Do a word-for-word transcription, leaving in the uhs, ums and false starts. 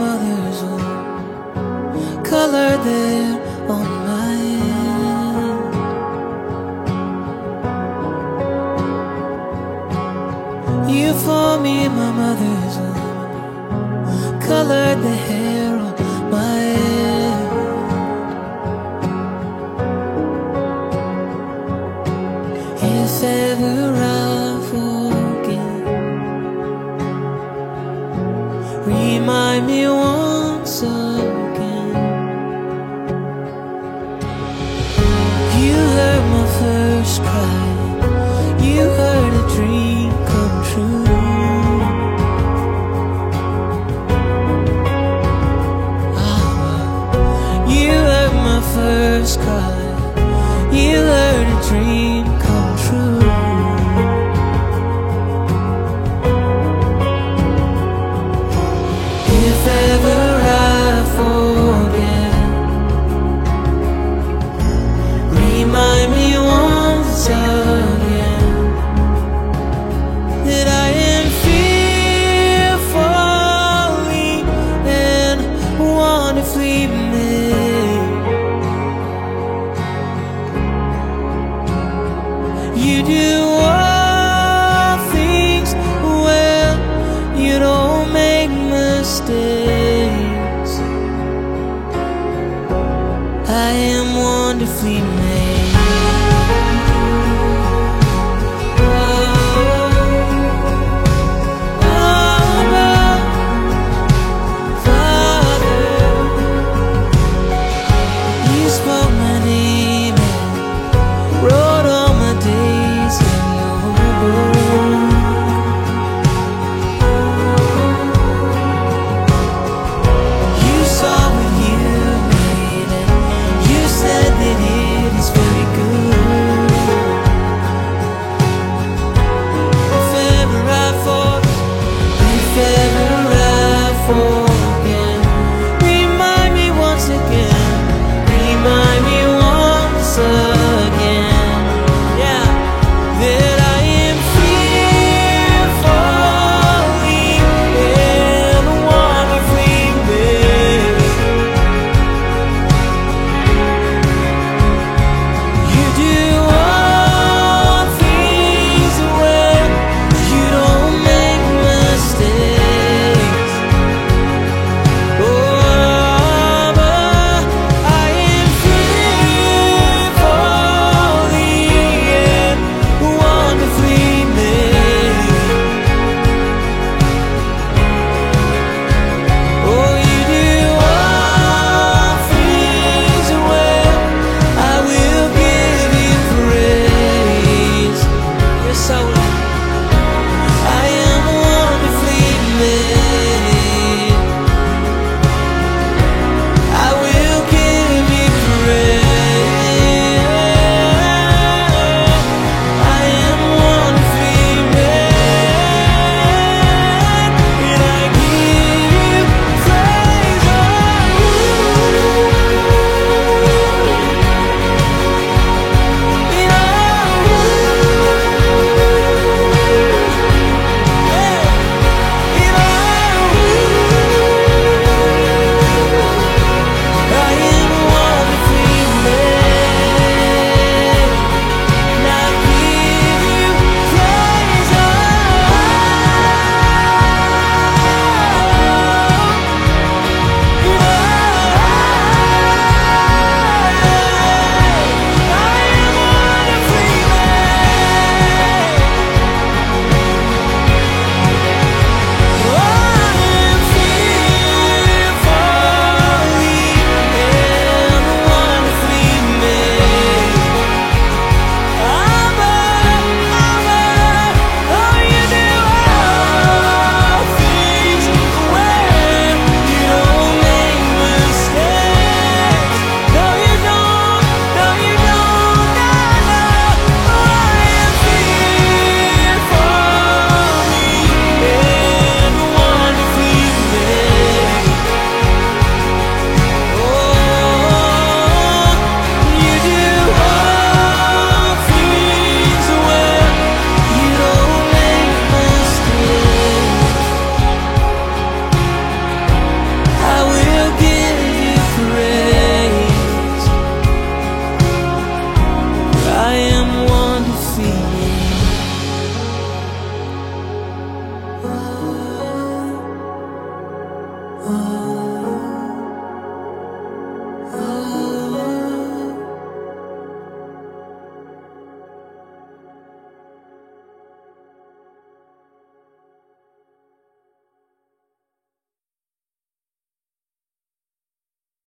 mother's womb, colored there on my hand. You formed me in my mother's womb, colored the hair on my head. If ever I forget, remind me once again. You heard my first cry, you heard a dream come true. Ah, you heard my first cry, you heard a dream come true. If ever I forget, remind me once again that I am fearfully and wonderfully made. You do all things well, you don't make mistakes. I am wonderfully made. feet.